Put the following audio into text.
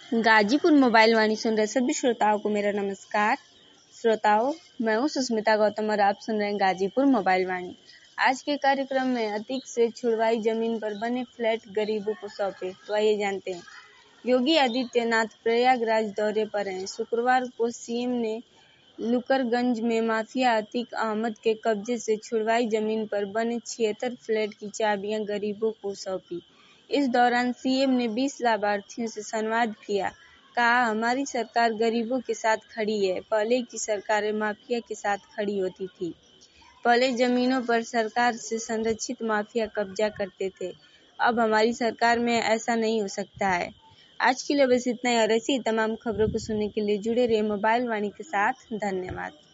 Ghazipur mobile वाणी सुन रहे सभी श्रोताओं को मेरा नमस्कार। श्रोताओं, मैं हूँ सुस्मिता गौतम और आप सुन रहे हैं गाजीपुर मोबाइल वाणी। आज के कार्यक्रम में अतीक से छुड़वाई जमीन पर बने फ्लैट गरीबों को सौंपे, तो आइए जानते हैं। योगी आदित्यनाथ प्रयागराज दौरे पर हैं। शुक्रवार को सीएम ने लुकरगंज में माफिया अतीक अहमद के कब्जे से छुड़वाई जमीन पर बने 76 फ्लैट की चाबियां गरीबों को सौंपी। इस दौरान सीएम ने 20 लाभार्थियों से संवाद किया। कहा, हमारी सरकार गरीबों के साथ खड़ी है। पहले की सरकारें माफिया के साथ खड़ी होती थी। पहले जमीनों पर सरकार से संरक्षित माफिया कब्जा करते थे। अब हमारी सरकार में ऐसा नहीं हो सकता है। आज के लिए बस इतना ही और ऐसी तमाम खबरों को सुनने के लिए जुड़े रहिए मोबाइल वाणी के साथ। धन्यवाद।